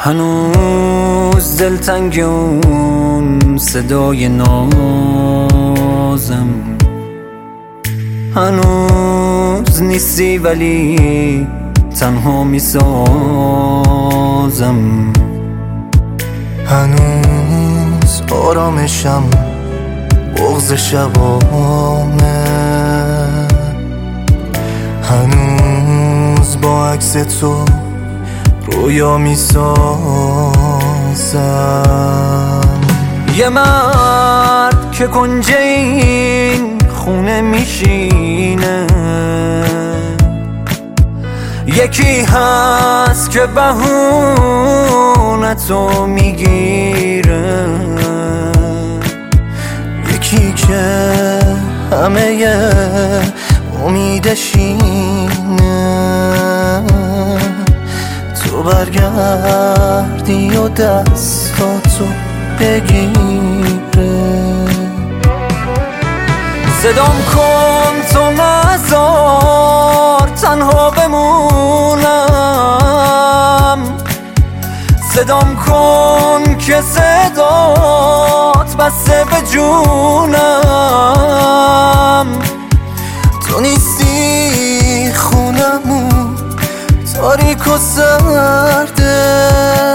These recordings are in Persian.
هنوز دلتنگ اون صدای نازم، هنوز نیستی ولی تنها میسازم، هنوز آرامشم بغض شبامه، هنوز با عکس تو رویا میسازم. یه مرد که کنج این خونه میشینه، یکی هست که بهونتو میگیره، یکی که همه امیدش اینه تو برگردی و دستاتو بگیره. صدام کن تو نذار تنها بمونم، صدام کن که صدات بسته به جونم. تو نیستی خونمون تاریک و سرده،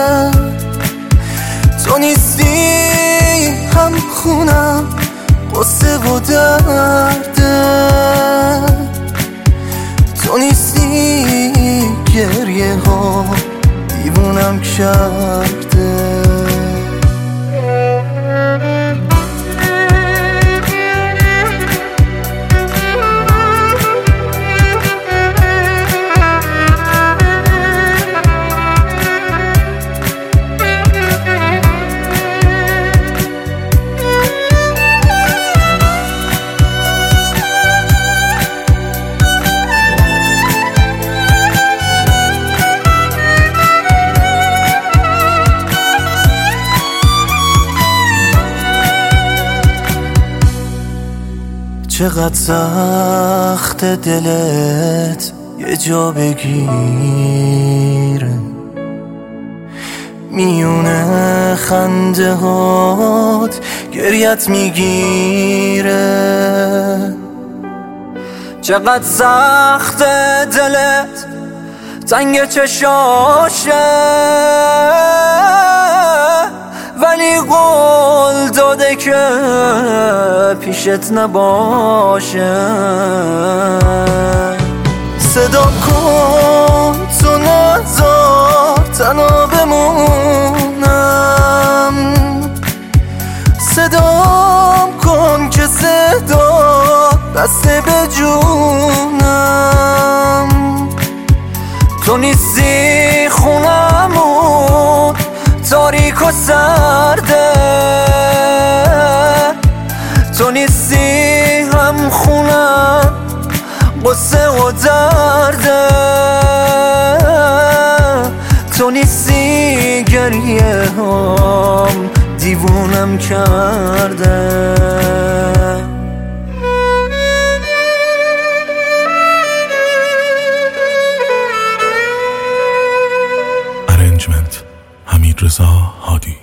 تو نیستی هم خونم قصه و درده، تو نیستی گریه ها دیوونم کرده. چقدر سخت دلت یه جا بگیره، میونه خنده هات گریت میگیره. چقدر سخت دلت تنگ چشاشه، ولی قول داده که پیشت نباشه. صدام کن تو نذار تنها بمونم، صدام کن که صدا بسته به جونم. تو نیستی خونمون تاریک و سرده، تو نیستی هم خونم قصه و درده، تو نیستی گریه هم دیوونم کرده. ارنجمنت حمیدرضا هادی.